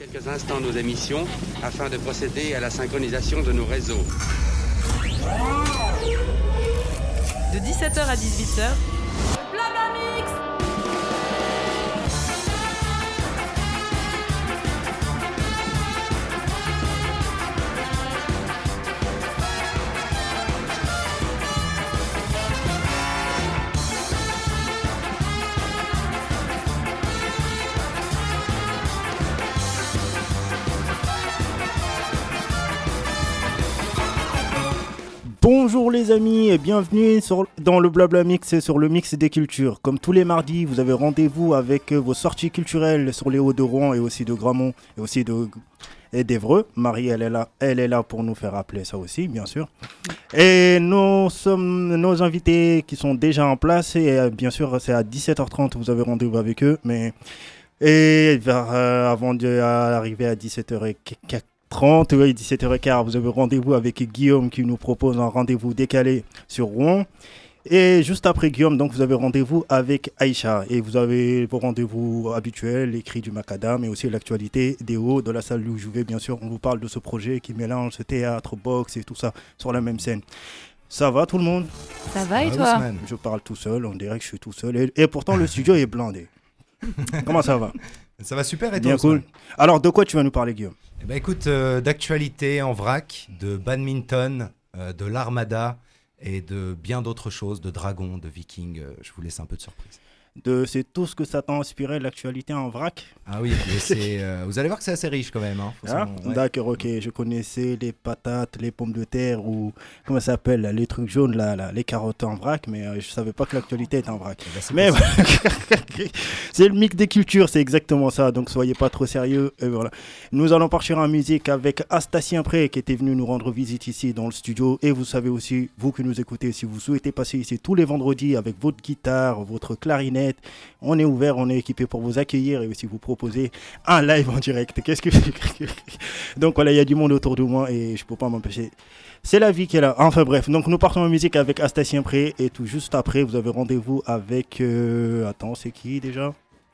quelques instants nos émissions afin de procéder à la synchronisation de nos réseaux. De 17h à 18h, Blablamix. Bonjour les amis et bienvenue dans le Blablamix sur le mix des cultures. Comme tous les mardis, vous avez rendez-vous avec vos sorties culturelles sur les Hauts-de-Rouen et aussi de Gramont et aussi d'Évreux. Marie, elle est là pour nous faire rappeler ça aussi, bien sûr. Et nos invités qui sont déjà en place et bien sûr c'est à 17h30, vous avez rendez-vous avec eux. Avant d'arriver à 17h30, oui, 17h15, vous avez rendez-vous avec Guillaume qui nous propose un rendez-vous décalé sur Rouen. Et juste après Guillaume, donc vous avez rendez-vous avec Aïcha. Et vous avez vos rendez-vous habituels, les cris du macadam et aussi l'actualité des hauts de la salle où je vais. Bien sûr, on vous parle de ce projet qui mélange ce théâtre, boxe et tout ça sur la même scène. Ça va tout le monde? Ça va et toi? Je parle tout seul, on dirait que je suis tout seul. Et pourtant, le studio est blindé. Comment ça va? Ça va super et toi? Bien cool. Alors, de quoi tu vas nous parler, Guillaume? Eh ben, écoute, d'actualité en vrac, de badminton, de l'armada et de bien d'autres choses, de dragons, de vikings. Je vous laisse un peu de surprise. C'est tout ce que ça t'a inspiré, l'actualité en vrac? Ah oui, vous allez voir que c'est assez riche quand même. Hein. Ouais. D'accord, ok. Je connaissais les patates, les pommes de terre ou comment ça s'appelle, les trucs jaunes, là, les carottes en vrac, mais je savais pas que l'actualité était en vrac. Mais c'est le mix des cultures, c'est exactement ça. Donc soyez pas trop sérieux. Et voilà. Nous allons partir en musique avec Astacien Pré qui était venu nous rendre visite ici dans le studio. Et vous savez aussi, vous qui nous écoutez, si vous souhaitez passer ici tous les vendredis avec votre guitare, votre clarinette, on est ouvert, on est équipé pour vous accueillir et aussi vous proposer un live en direct. Donc voilà, il y a du monde autour de moi et je peux pas m'empêcher. C'est la vie qui est là. Enfin bref, donc nous partons en musique avec Astacien Pré et tout juste après, vous avez rendez-vous avec... Attends, c'est qui déjà?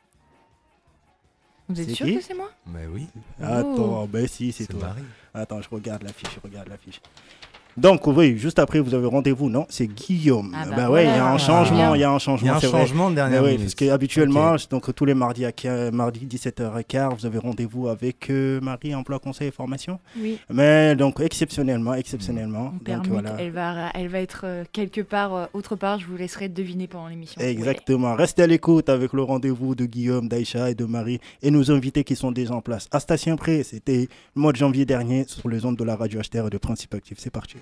Vous êtes sûr que c'est moi? Mais oui. Attends, ben si, c'est toi. Marie. Attends, je regarde l'affiche. Donc oui, juste après vous avez rendez-vous, non? C'est Guillaume. Ah bah ouais, il y a un changement, Il y a un changement de dernière minute. Parce qu'habituellement, donc tous les mardis 17h15, vous avez rendez-vous avec Marie, emploi, conseil et formation. Oui. Mais donc exceptionnellement. On Donc voilà. Elle va être quelque part, autre part, je vous laisserai deviner pendant l'émission. Exactement. Ouais. Restez à l'écoute avec le rendez-vous de Guillaume, d'Aïcha et de Marie et nos invités qui sont déjà en place. Astacien Pré, c'était le mois de janvier dernier sur les ondes de la radio HTR et de Principe Actif. C'est parti.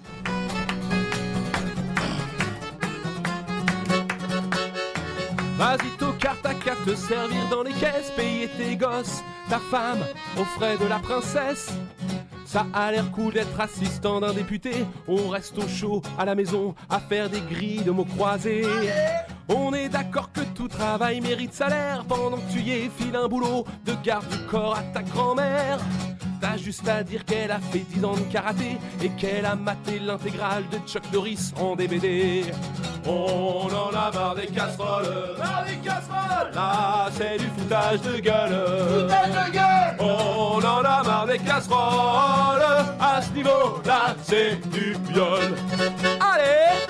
Vas-y tocard, t'as qu'à te servir dans les caisses, payer tes gosses, ta femme, aux frais de la princesse. Ça a l'air cool d'être assistant d'un député. On reste au chaud à la maison à faire des grilles de mots croisés. On est d'accord que tout travail mérite salaire. Pendant que tu y es, file un boulot de garde du corps à ta grand-mère. T'as juste à dire qu'elle a fait 10 ans de karaté et qu'elle a maté l'intégrale de Chuck Norris en DVD. On en a marre des casseroles, là c'est du foutage de gueule. On en a marre des casseroles, à ce niveau-là c'est du viol. Allez!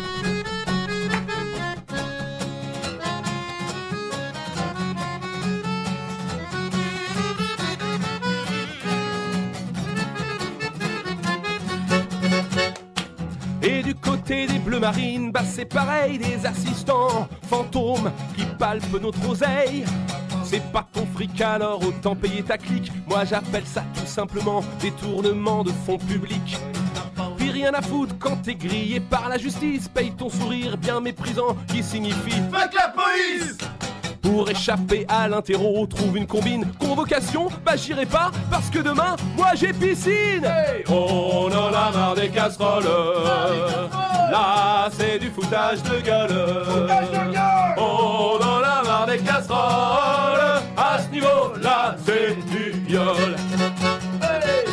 Et du côté des bleus marines, bah c'est pareil, des assistants fantômes qui palpent notre oseille. C'est pas ton fric alors autant payer ta clique. Moi j'appelle ça tout simplement détournement de fonds publics. Puis rien à foutre quand t'es grillé par la justice. Paye ton sourire bien méprisant qui signifie fuck la police. Pour échapper à l'interro, trouve une combine. Convocation, bah j'irai pas parce que demain, moi j'ai piscine. Hey, on en a marre des casseroles. Là c'est du foutage de gueule. On en a marre des casseroles. À ce niveau-là c'est du viol. Hey.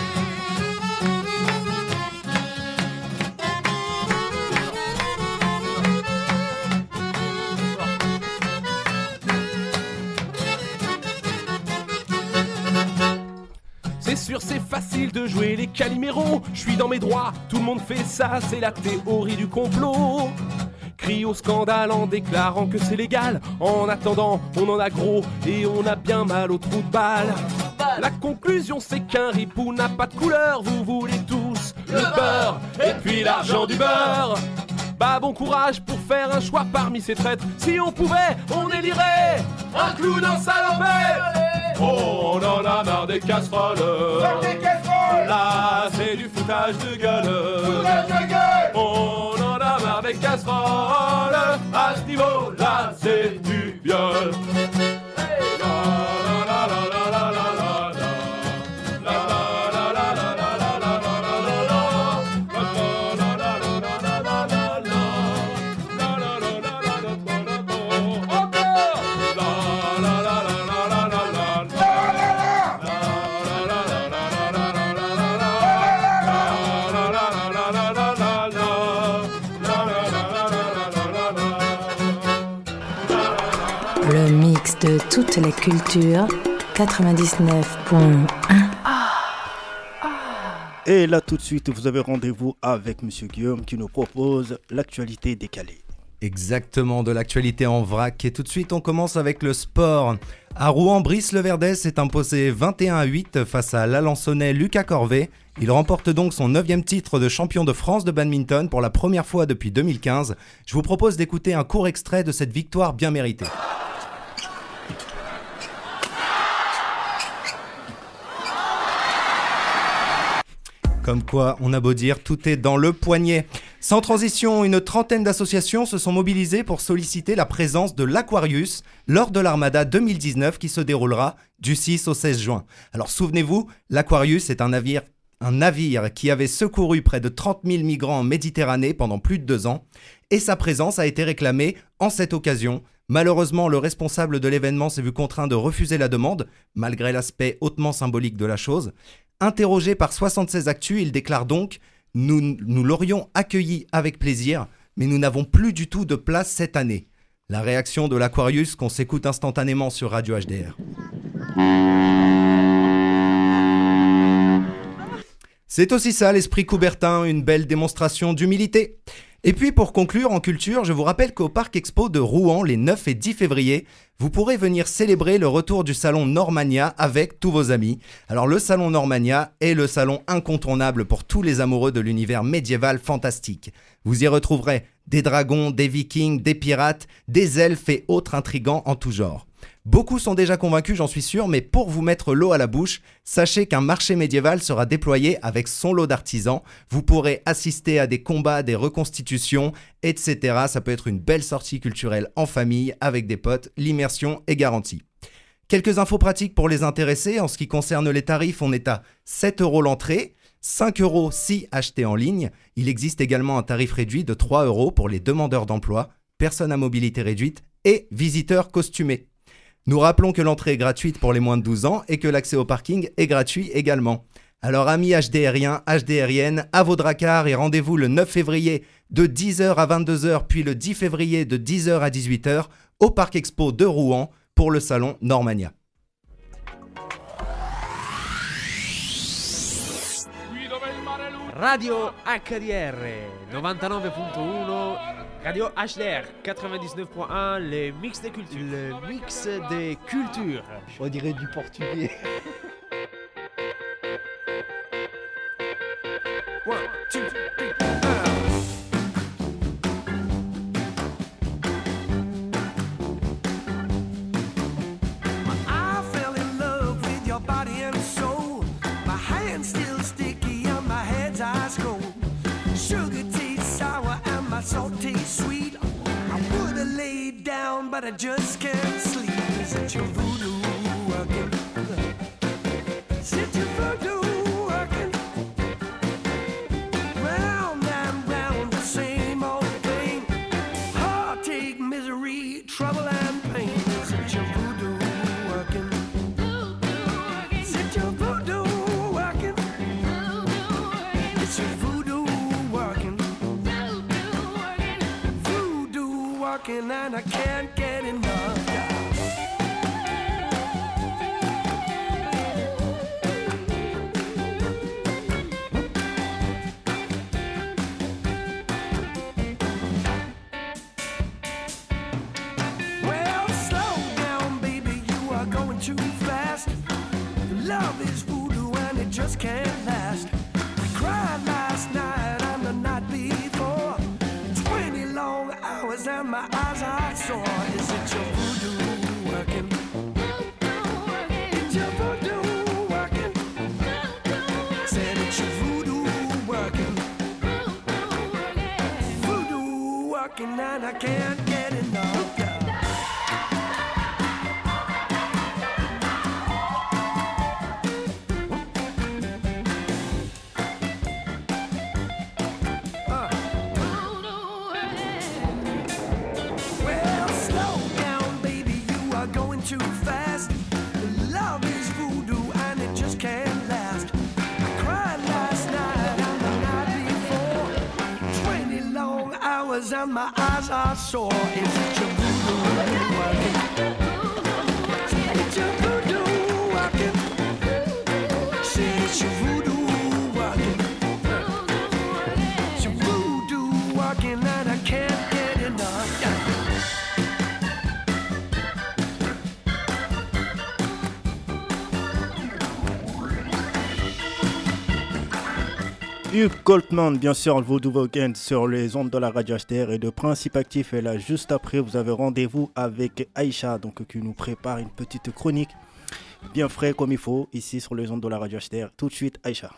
sûr c'est facile de jouer les Caliméros. Je suis dans mes droits, tout le monde fait ça, c'est la théorie du complot. Crie au scandale en déclarant que c'est légal. En attendant, on en a gros et on a bien mal au trou de balle. La conclusion c'est qu'un ripou n'a pas de couleur. Vous voulez tous le beurre et puis l'argent du beurre. Bah bon courage pour faire un choix parmi ces traîtres. Si on pouvait, on élirait un clown en salopette. Oh, on en a marre des casseroles. Là c'est du foutage de gueule. On en a marre des casseroles. À ce niveau là c'est du viol. Le mix de toutes les cultures, 99.1. Et là, tout de suite, vous avez rendez-vous avec Monsieur Guillaume qui nous propose l'actualité décalée. Exactement, de l'actualité en vrac. Et tout de suite, on commence avec le sport. À Rouen, Brice Leverdès s'est imposé 21-8 face à l'Alençonnais Lucas Corvet. Il remporte donc son 9e titre de champion de France de badminton pour la première fois depuis 2015. Je vous propose d'écouter un court extrait de cette victoire bien méritée. Comme quoi, on a beau dire, tout est dans le poignet. Sans transition, une trentaine d'associations se sont mobilisées pour solliciter la présence de l'Aquarius lors de l'Armada 2019 qui se déroulera du 6 au 16 juin. Alors souvenez-vous, l'Aquarius est un navire qui avait secouru près de 30 000 migrants en Méditerranée pendant plus de 2 ans et sa présence a été réclamée en cette occasion. Malheureusement, le responsable de l'événement s'est vu contraint de refuser la demande, malgré l'aspect hautement symbolique de la chose. Interrogé par 76 Actu, il déclare donc « Nous l'aurions accueilli avec plaisir, mais nous n'avons plus du tout de place cette année. » La réaction de l'Aquarius qu'on s'écoute instantanément sur Radio HDR. C'est aussi ça l'esprit Coubertin, une belle démonstration d'humilité. Et puis pour conclure en culture, je vous rappelle qu'au Parc Expo de Rouen, les 9 et 10 février, vous pourrez venir célébrer le retour du salon Normania avec tous vos amis. Alors le salon Normania est le salon incontournable pour tous les amoureux de l'univers médiéval fantastique. Vous y retrouverez des dragons, des vikings, des pirates, des elfes et autres intrigants en tout genre. Beaucoup sont déjà convaincus, j'en suis sûr, mais pour vous mettre l'eau à la bouche, sachez qu'un marché médiéval sera déployé avec son lot d'artisans. Vous pourrez assister à des combats, des reconstitutions, etc. Ça peut être une belle sortie culturelle en famille, avec des potes. L'immersion est garantie. Quelques infos pratiques pour les intéressés. En ce qui concerne les tarifs, on est à 7 € l'entrée, 5 € si acheté en ligne. Il existe également un tarif réduit de 3 € pour les demandeurs d'emploi, personnes à mobilité réduite et visiteurs costumés. Nous rappelons que l'entrée est gratuite pour les moins de 12 ans et que l'accès au parking est gratuit également. Alors amis HDRiens, HDRiennes, à vos dracards et rendez-vous le 9 février de 10h à 22h puis le 10 février de 10h à 18h au Parc Expo de Rouen pour le salon Normania. Radio HDR 99.1, Radio HDR 99.1, le mix des cultures. Le mix des cultures. On dirait du portugais. One, two, three, I fell in love with your body and soul. My hand's still sticky and my head's ice cold. Sugar tastes sour and my salt tastes sweet. I would have laid down, but I just can't sleep. Is it your voodoo working? Is it your voodoo working? Round and round the same old thing. Heartache, misery, trouble and pain. Is it your voodoo working? Is it your voodoo working? It's your voodoo working. Voodoo working and I can't get enough. Love is voodoo and it just can't last. I cried last night and the night before. 20 long hours and my eyes are sore. Is it your voodoo working? Is your voodoo working? Said it's your voodoo working. Voodoo working and I can't get enough. Too fast. Love is voodoo and it just can't last. I cried last night and the night before. 20 long hours and my eyes are sore. Is it your voodoo working? Is your voodoo working? Say it's your voodoo working. It's your voodoo working and I can't get enough. Hugh Coltman, bien sûr, le Voodoo Weekend sur les ondes de la radio HTR et de Principe Actif. Et là, juste après, vous avez rendez-vous avec Aïcha, donc qui nous prépare une petite chronique bien frais comme il faut, ici sur les ondes de la radio HTR. Tout de suite, Aïcha.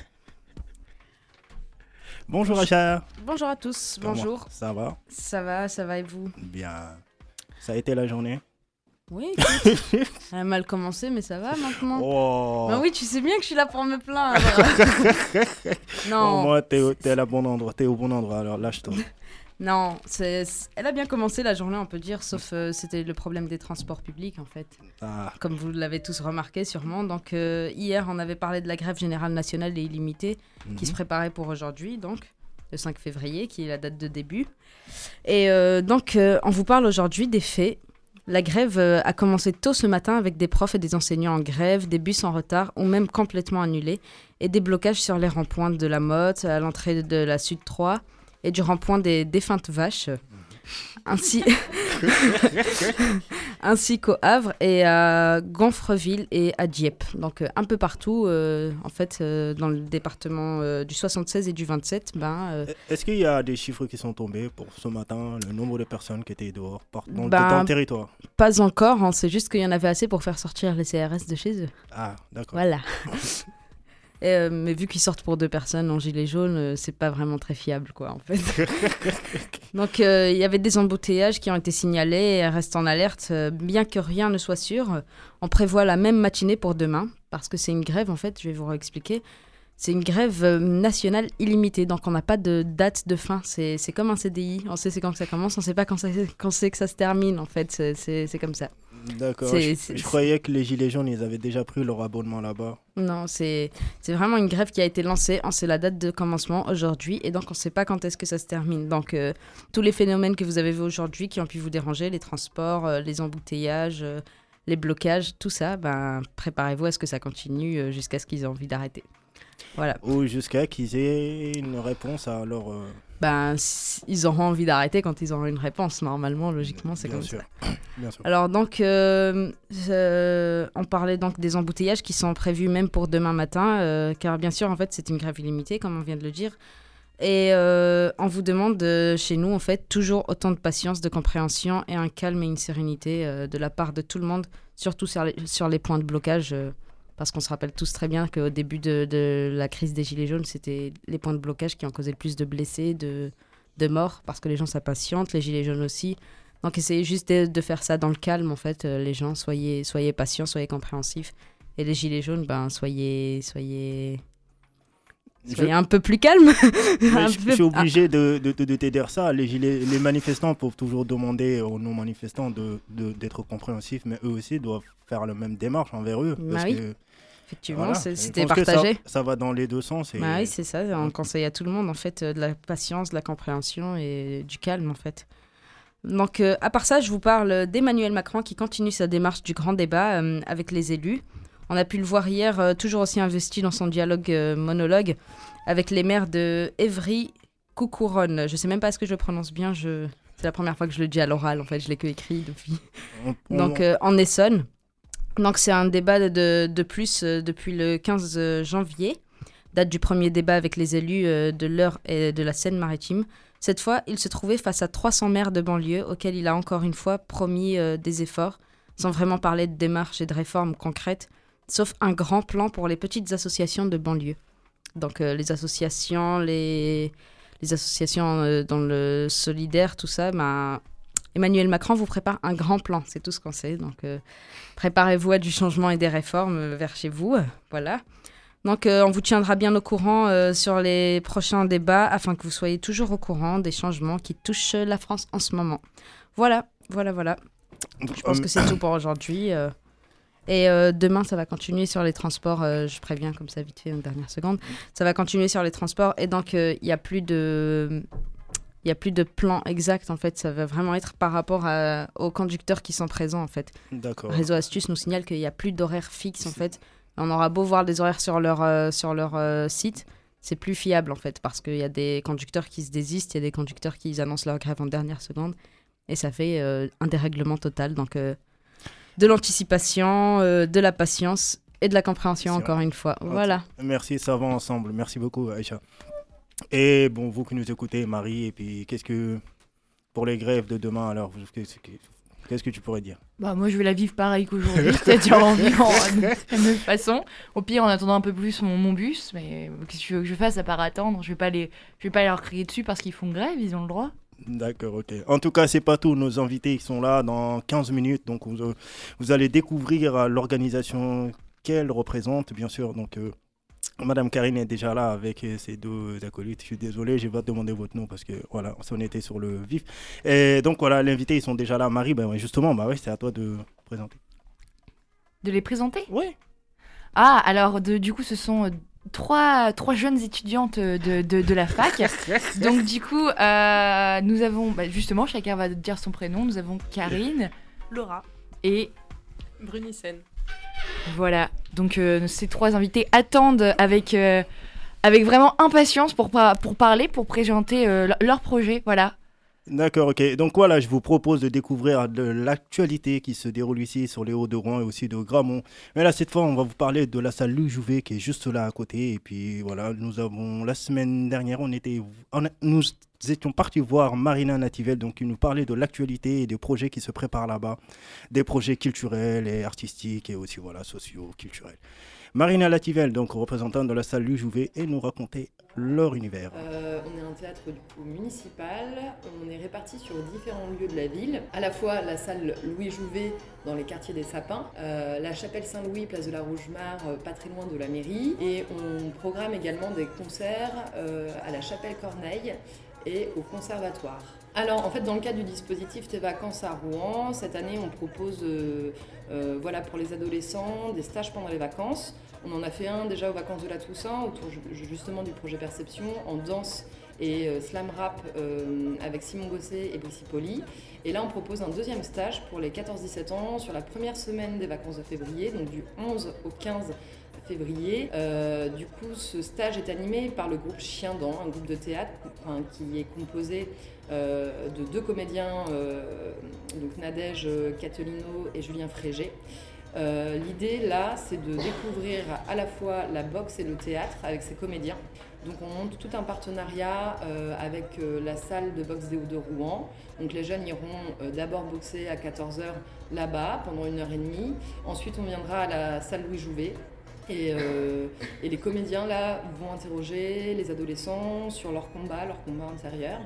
Bonjour Aïcha. Bonjour à tous, bonjour. Ça va? Ça va et vous? Bien. Ça a été la journée? Oui, écoute, elle a mal commencé, mais ça va maintenant. Oh. Ben oui, tu sais bien que je suis là pour me plaindre. Non. Au moins, t'es au bon endroit, alors lâche-toi. Non, elle a bien commencé la journée, on peut dire, sauf c'était le problème des transports publics, en fait. Ah. Comme vous l'avez tous remarqué, sûrement. Donc, hier, on avait parlé de la grève générale nationale et illimitée qui se préparait pour aujourd'hui, donc, le 5 février, qui est la date de début. Et donc, on vous parle aujourd'hui des faits. La grève a commencé tôt ce matin avec des profs et des enseignants en grève, des bus en retard ou même complètement annulés et des blocages sur les ronds-points de la Motte, à l'entrée de la Sud 3 et du rond-point des Défuntes Vaches, ainsi qu'au Havre et à Gonfreville et à Dieppe. Donc un peu partout, en fait, dans le département du 76 et du 27. Est-ce qu'il y a des chiffres qui sont tombés pour ce matin, le nombre de personnes qui étaient dehors dans ton territoire? Pas encore, hein, c'est juste qu'il y en avait assez pour faire sortir les CRS de chez eux. Ah, d'accord. Voilà. Mais vu qu'ils sortent pour 2 personnes en gilet jaune, c'est pas vraiment très fiable, quoi, en fait. Donc, il y avait des embouteillages qui ont été signalés et restent en alerte. Bien que rien ne soit sûr, on prévoit la même matinée pour demain, parce que c'est une grève, en fait, je vais vous réexpliquer. C'est une grève nationale illimitée, donc on n'a pas de date de fin. C'est comme un CDI, on sait c'est quand ça commence, on sait pas quand c'est que ça se termine, en fait, c'est comme ça. D'accord, je croyais que les Gilets jaunes, ils avaient déjà pris leur abonnement là-bas. Non, c'est vraiment une grève qui a été lancée, on sait la date de commencement aujourd'hui, et donc on ne sait pas quand est-ce que ça se termine. Donc tous les phénomènes que vous avez vus aujourd'hui qui ont pu vous déranger, les transports, les embouteillages, les blocages, tout ça, préparez-vous à ce que ça continue jusqu'à ce qu'ils aient envie d'arrêter. Voilà. Ou jusqu'à qu'ils aient une réponse à leur... ils auront envie d'arrêter quand ils auront une réponse. Normalement, logiquement, c'est bien comme sûr. ça. Bien sûr. Alors donc, on parlait donc des embouteillages qui sont prévus même pour demain matin, car bien sûr, en fait, c'est une grève illimitée, comme on vient de le dire. Et on vous demande chez nous, en fait, toujours autant de patience, de compréhension et un calme et une sérénité de la part de tout le monde, surtout sur les points de blocage. Parce qu'on se rappelle tous très bien qu'au début de la crise des Gilets jaunes, c'était les points de blocage qui ont causé le plus de blessés, de morts, parce que les gens s'impatientent, les Gilets jaunes aussi. Donc essayez juste de faire ça dans le calme, en fait, les gens, soyez patients, soyez compréhensifs. Et les Gilets jaunes, soyez un peu plus calme. Je suis obligé de t'aider à ça. Les manifestants peuvent toujours demander aux non-manifestants d'être compréhensifs, mais eux aussi doivent faire la même démarche envers eux. Parce que, effectivement, voilà, c'était partagé. Ça va dans les deux sens. Et... oui, c'est ça. On conseille à tout le monde, en fait, de la patience, de la compréhension et du calme, en fait. Donc, à part ça, je vous parle d'Emmanuel Macron qui continue sa démarche du grand débat avec les élus. On a pu le voir hier, toujours aussi investi dans son dialogue monologue avec les maires de Évry-Coucouronnes. Je ne sais même pas ce que je prononce bien. C'est la première fois que je le dis à l'oral. En fait, je l'ai que écrit depuis. Donc, en Essonne. Donc c'est un débat de plus depuis le 15 janvier, date du premier débat avec les élus de l'Eure et de la Seine-Maritime. Cette fois, il se trouvait face à 300 maires de banlieue auxquels il a encore une fois promis des efforts, sans vraiment parler de démarches et de réformes concrètes, sauf un grand plan pour les petites associations de banlieue. Donc les associations dans le solidaire, tout ça, Emmanuel Macron vous prépare un grand plan, c'est tout ce qu'on sait. Donc préparez-vous à du changement et des réformes vers chez vous, voilà. Donc on vous tiendra bien au courant sur les prochains débats afin que vous soyez toujours au courant des changements qui touchent la France en ce moment. Voilà. Je pense que c'est tout pour aujourd'hui. Et demain, ça va continuer sur les transports. Je préviens comme ça vite fait en dernière seconde. Ça va continuer sur les transports et donc il n'y a plus de plan exact en fait. Ça va vraiment être par rapport aux conducteurs qui sont présents en fait. D'accord. Réseau Astuce nous signale qu'il n'y a plus d'horaires fixes en fait. On aura beau voir des horaires sur leur site, c'est plus fiable en fait parce qu'il y a des conducteurs qui se désistent, il y a des conducteurs qui annoncent leur grève en dernière seconde et ça fait un dérèglement total. Donc de l'anticipation, de la patience et de la compréhension encore une fois. Okay. Voilà. Merci, ça va ensemble. Merci beaucoup Aïcha. Et bon, vous qui nous écoutez, Marie, et puis pour les grèves de demain, alors, qu'est-ce que tu pourrais dire ? Moi, je vais la vivre pareil qu'aujourd'hui, c'est-à-dire environ de la même façon. Au pire, en attendant un peu plus mon bus, mais qu'est-ce que tu veux que je fasse à part attendre ? Je vais pas leur crier dessus parce qu'ils font grève, ils ont le droit. D'accord, ok. En tout cas, c'est pas tout. Nos invités ils sont là dans 15 minutes. Donc, vous allez découvrir l'organisation qu'elle représente, bien sûr. Donc, Madame Karine est déjà là avec ses deux acolytes. Je suis désolé, je vais pas demander votre nom parce que voilà, on était sur le vif. Et donc, voilà, les invités ils sont déjà là. Marie, justement, c'est à toi de présenter. De les présenter ? Oui. Ah, alors, du coup, ce sont trois jeunes étudiantes de la fac. Donc du coup, nous avons, justement, chacun va dire son prénom. Nous avons Karine, Laura et Brunissen. Voilà, donc ces trois invités attendent avec vraiment impatience pour parler, pour présenter leur projet, voilà. D'accord, ok. Donc voilà, je vous propose de découvrir de l'actualité qui se déroule ici sur les Hauts-de-Rouen et aussi de Gramont. Mais là, cette fois, on va vous parler de la salle Louis Jouvet qui est juste là à côté. Et puis voilà, la semaine dernière, nous étions partis voir Marina Nativel, donc qui nous parlait de l'actualité et des projets qui se préparent là-bas, des projets culturels et artistiques et aussi sociaux, culturels. Marina Nativel, donc représentante de la salle Louis Jouvet, et nous raconter leur univers. On est un théâtre du coup municipal, on est répartis sur différents lieux de la ville, à la fois la salle Louis Jouvet dans les quartiers des Sapins, la chapelle Saint-Louis, place de la Rougemare, pas très loin de la mairie, et on programme également des concerts à la chapelle Corneille et au conservatoire. Alors en fait dans le cadre du dispositif Tes vacances à Rouen, cette année on propose pour les adolescents des stages pendant les vacances. On en a fait un déjà aux vacances de la Toussaint autour justement du projet Perception en danse et slam rap avec Simon Gosset et Brissy Poli. Et là on propose un deuxième stage pour les 14-17 ans sur la première semaine des vacances de février, donc du 11 au 15 février. Du coup, ce stage est animé par le groupe Chien Dent, un groupe de théâtre qui est composé de deux comédiens, donc Nadège Catolino et Julien Frégé. L'idée là, c'est de découvrir à la fois la boxe et le théâtre avec ces comédiens. Donc on monte tout un partenariat avec la salle de boxe des Hauts-de-Rouen. Donc les jeunes iront d'abord boxer à 14h là-bas pendant 1h30. Ensuite on viendra à la salle Louis Jouvet. Et les comédiens là vont interroger les adolescents sur leur combat intérieur.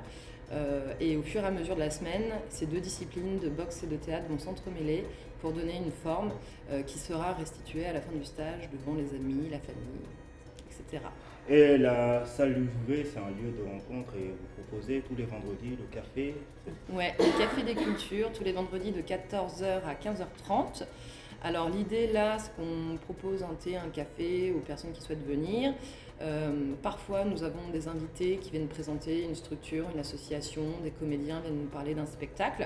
Et au fur et à mesure de la semaine, ces deux disciplines de boxe et de théâtre vont s'entremêler pour donner une forme qui sera restituée à la fin du stage devant les amis, la famille, etc. Et la salle Louis Jouvet, c'est un lieu de rencontre et vous proposez tous les vendredis le café. Ouais, le café des cultures, tous les vendredis de 14h à 15h30. Alors l'idée là, c'est qu'on propose un thé, un café aux personnes qui souhaitent venir. Parfois, nous avons des invités qui viennent présenter une structure, une association, des comédiens viennent nous parler d'un spectacle.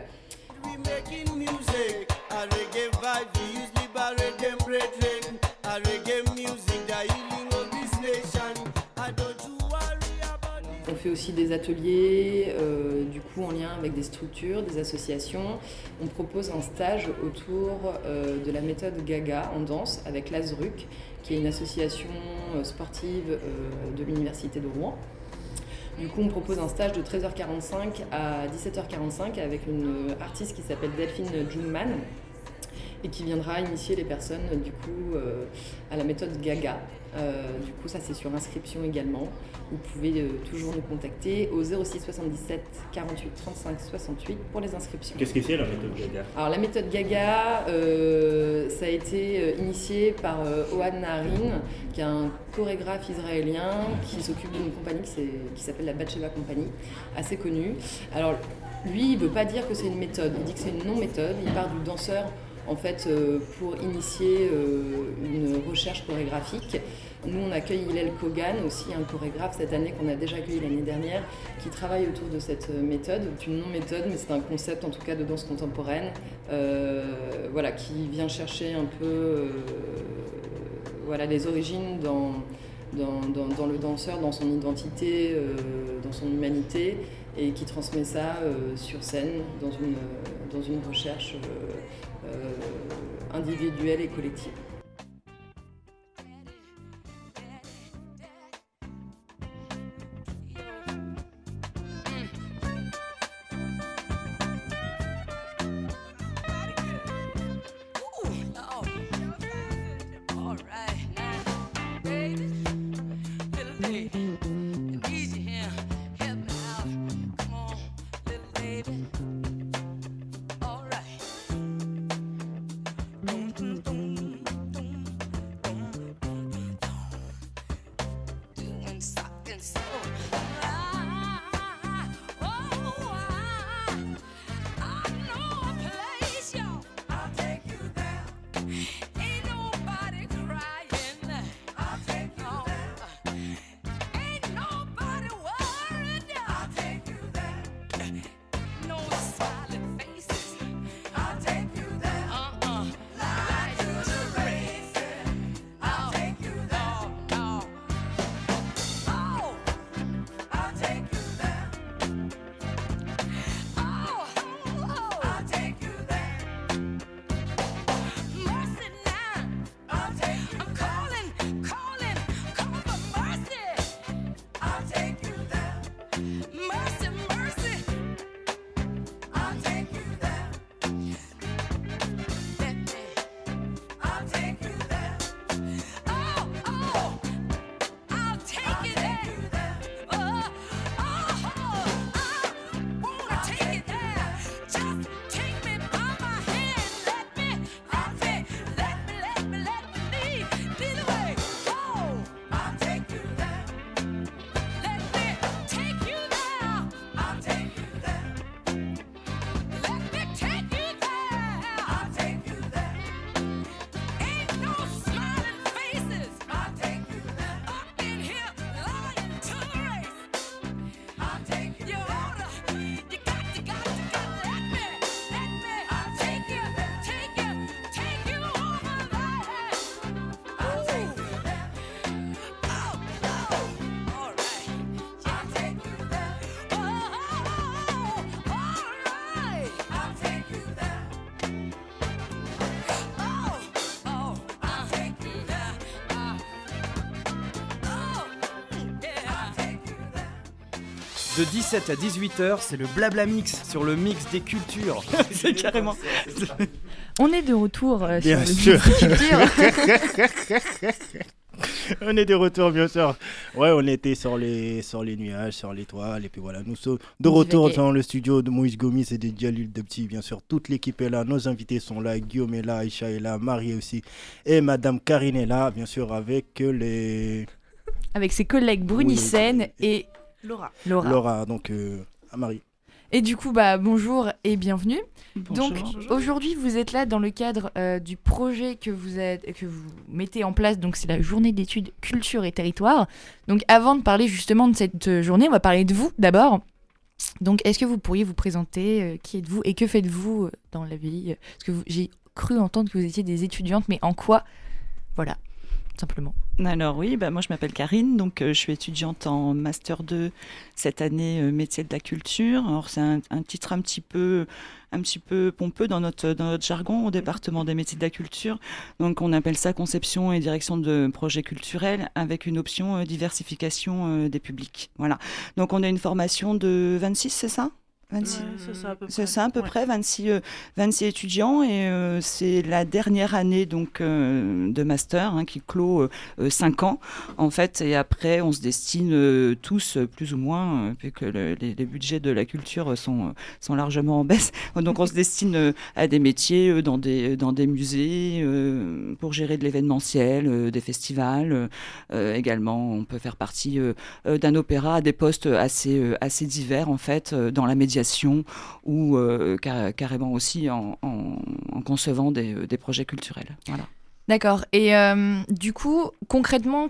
On fait aussi des ateliers, du coup en lien avec des structures, des associations. On propose un stage autour de la méthode Gaga en danse avec l'ASRUC, qui est une association sportive de l'Université de Rouen. Du coup, on propose un stage de 13h45 à 17h45 avec une artiste qui s'appelle Delphine Jungman et qui viendra initier les personnes du coup à la méthode Gaga. Du coup, ça c'est sur inscription également. Vous pouvez toujours nous contacter au 06 77 48 35 68 pour les inscriptions. Qu'est-ce que c'est la méthode Gaga ? Alors la méthode Gaga, ça a été initié par Ohad Naharin, qui est un chorégraphe israélien qui s'occupe d'une compagnie qui s'appelle la Batsheva Company, assez connue. Alors lui, il ne veut pas dire que c'est une méthode, il dit que c'est une non-méthode, il part du danseur en fait pour initier une recherche chorégraphique. Nous, on accueille Hillel Kogan, aussi un chorégraphe cette année qu'on a déjà accueilli l'année dernière, qui travaille autour de cette méthode. C'est une non-méthode, mais c'est un concept en tout cas de danse contemporaine, voilà, qui vient chercher un peu voilà, les origines dans le danseur, dans son identité, dans son humanité, et qui transmet ça sur scène dans une recherche individuelle et collective. De 17 à 18h, c'est le Blabla Mix sur le mix des cultures. C'est carrément. On est de retour sur Bien le sûr. mix des cultures. On est de retour, bien sûr. Ouais, on était sur les nuages, sur l'étoile. Et puis voilà, nous sommes de retour dans le studio de Moïse Gomis et de Djalil Debti. Bien sûr, toute l'équipe est là. Nos invités sont là. Guillaume est là, Aïcha est là, Marie aussi. Et Madame Karine est là, bien sûr, avec ses collègues Brunissen et Laura. Donc, à Marie. Et du coup, bonjour et bienvenue. Bonjour. Donc, aujourd'hui, vous êtes là dans le cadre du projet que vous mettez en place. Donc, c'est la journée d'études culture et territoire. Donc, avant de parler justement de cette journée, on va parler de vous d'abord. Donc, est-ce que vous pourriez vous présenter qui êtes-vous et que faites-vous dans la vie ? Parce que j'ai cru entendre que vous étiez des étudiantes, mais en quoi ? Voilà, simplement. Alors oui, moi je m'appelle Karine, donc je suis étudiante en Master 2 cette année, métier de la culture. Alors c'est un titre un petit peu pompeux dans notre jargon au département des métiers de la culture. Donc on appelle ça conception et direction de projets culturels avec une option diversification des publics. Voilà. Donc on a une formation de 26, c'est ça ? 26. Ouais, c'est ça à peu près. C'est ça à peu près, 26 étudiants et c'est la dernière année donc, de master qui clôt 5 ans en fait, et après on se destine tous plus ou moins, puisque les budgets de la culture sont largement en baisse, donc on se destine à des métiers dans des musées, pour gérer de l'événementiel, des festivals, également on peut faire partie d'un opéra à des postes assez divers en fait, dans la médiation ou carrément aussi en concevant des projets culturels. Voilà. D'accord. Et du coup, concrètement,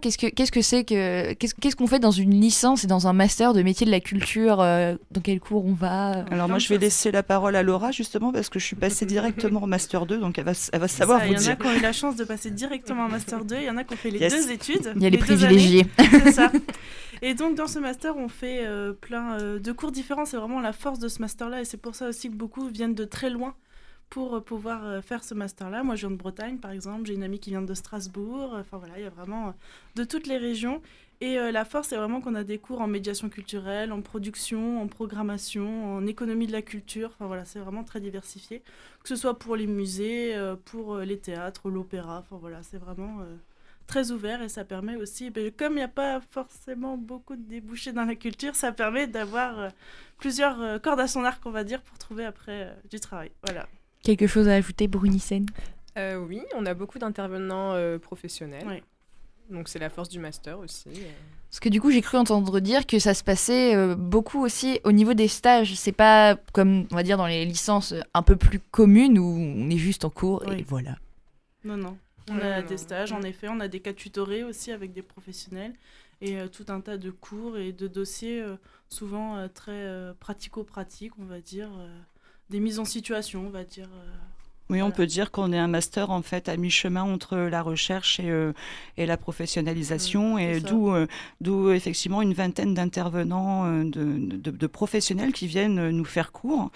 qu'est-ce qu'on fait dans une licence et dans un master de métier de la culture dans quel cours on va Alors moi, je vais laisser la parole à Laura, justement, parce que je suis passée directement en Master 2, donc elle va savoir vous dire. Il y en a qui ont eu la chance de passer directement en Master 2, il y en a qui ont fait les deux études. Il y a les privilégiés. C'est ça. Et donc, dans ce master, on fait plein de cours différents. C'est vraiment la force de ce master-là, et c'est pour ça aussi que beaucoup viennent de très loin pour pouvoir faire ce master-là. Moi, je viens de Bretagne, par exemple. J'ai une amie qui vient de Strasbourg. Enfin, voilà, il y a vraiment de toutes les régions. Et la force, c'est vraiment qu'on a des cours en médiation culturelle, en production, en programmation, en économie de la culture. Enfin, voilà, c'est vraiment très diversifié. Que ce soit pour les musées, pour les théâtres, l'opéra. Enfin, voilà, c'est vraiment très ouvert, et ça permet aussi, comme il n'y a pas forcément beaucoup de débouchés dans la culture, ça permet d'avoir plusieurs cordes à son arc, on va dire, pour trouver après du travail. Voilà. Quelque chose à ajouter, Brunissen ? Oui, on a beaucoup d'intervenants professionnels. Oui. Donc c'est la force du master aussi. Parce que du coup, j'ai cru entendre dire que ça se passait beaucoup aussi au niveau des stages. C'est pas comme, on va dire, dans les licences un peu plus communes où on est juste en cours et voilà. Non. On a des stages, en effet. On a des cas tutorés aussi avec des professionnels. Et tout un tas de cours et de dossiers, souvent très pratico-pratiques, on va dire. Des mises en situation, on va dire. Oui, on peut dire qu'on est un master en fait à mi-chemin entre la recherche et la professionnalisation, et d'où effectivement une vingtaine d'intervenants, de professionnels qui viennent nous faire cours,